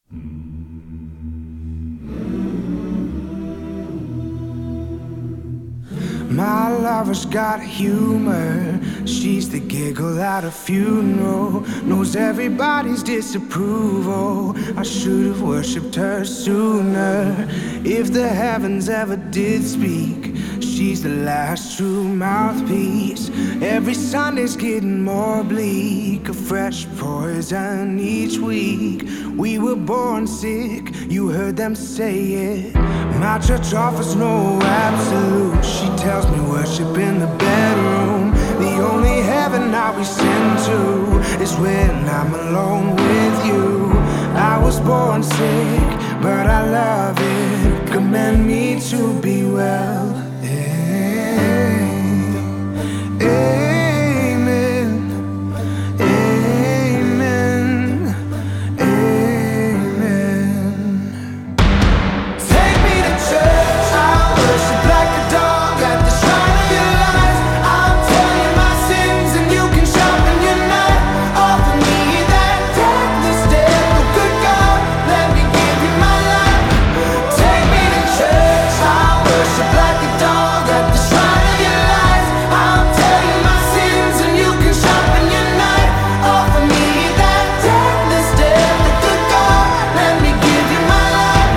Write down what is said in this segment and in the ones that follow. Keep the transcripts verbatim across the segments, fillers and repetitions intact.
My lover's got humor. She's the giggle at a funeral. Knows everybody's disapproval. I should have worshipped her sooner. If the heavens ever did speak, she's the last true mouthpiece. Every Sunday's getting more bleak. A fresh poison each week. We were born sick, you heard them say it. My church offers no absolute. She tells me worship in the bedroom. The only heaven I'll be sent to is when I'm alone with you. I was born sick, but I love it. Commend me to be well. Amen. Amen. Amen. Take me to church. I'll worship like a dog at the shrine of your life. I'll tell you my sins and you can sharpen your knife. Offer me that deathless death, oh good God, let me give you my life. Take me to church. I'll worship like a dog at the shrine of your life. I'll tell you my sins and you can sharpen your knife. Offer me that deathless death, oh good God, let me give you my life.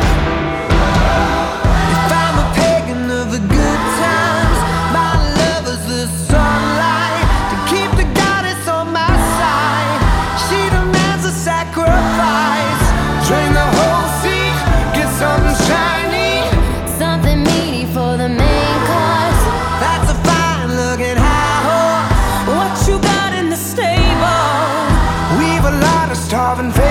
If I'm a pagan of the good times, my lover's the sunlight to keep the goddess on my side. She demands a sacrifice. Drain the whole sea, get something shiny, Something meaty for the main course. that's a fine looking high horse. What you got in the stable? We've a lot of starving